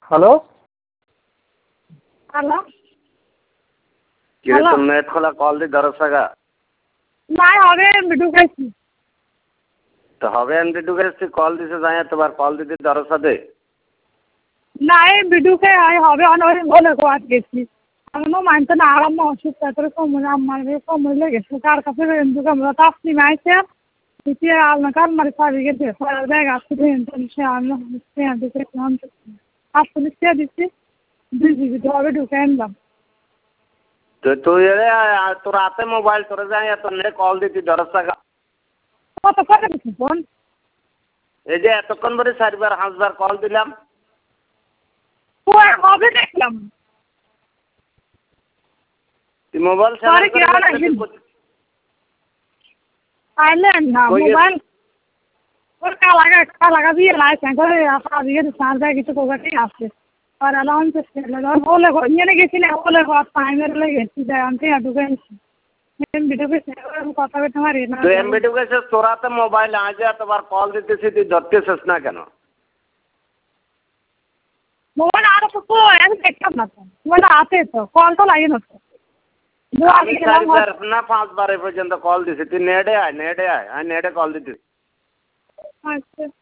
hello hello কিরে তোর net খোলা কল দি ধরসাগা নাই হবে ঢুকেছি তো হবে এমনি ঢুকেছি কল দিছে যাই তোমার কল দিতে ধরসা দে নাই বিডুকে হবে অনেক বলে গোয়াত গেছি এমনও মানতে না আর আম্মা অসুস্থ তোর সময় আমার সময় লেগেছে কার কাছে কিন্তু আমরা তাপসি মাইছে দ্বিতীয় আলনাকার মারি সারি গেছে পরের ব্যাগ আসছে সে আমি আসলে সে দিচ্ছি 2 GB তো হবে ঢুকে আনলাম তো তুই তোর হাতে মোবাইল তোরে যাই তোর নেট কল দিতে ধরসাগা কত করে দিচ্ছি ফোন এই যে এতক্ষণ ধরে 4বার 5বার কল দিলাম হবে দেখলাম তুই মোবাইল আইলেন না মোবাইল ওর কালাগা দিয়ে লাইসেন্স করে আজকে সার যায় কিছু কোগাটি আছে আর অ্যালাউন্স বলে নিয়ে গেছিলে বলে টাইমের লেগেছি আমি ঢুকে কথা বলতে পারি না তুই এমবি ঢুকেছে তোরাতে মোবাইল আজ এতবার কল দিতেছি তুই ধরতেছিস না কেন মোবাইল আরো তো আমি দেখতাম না তো মোবাইল আছে তো কল তো লাগে না তো আমি 4বার না 5বার পর্যন্ত কল দিছি তুই নেটে আয় নেটে কল দিতেছি আচ্ছা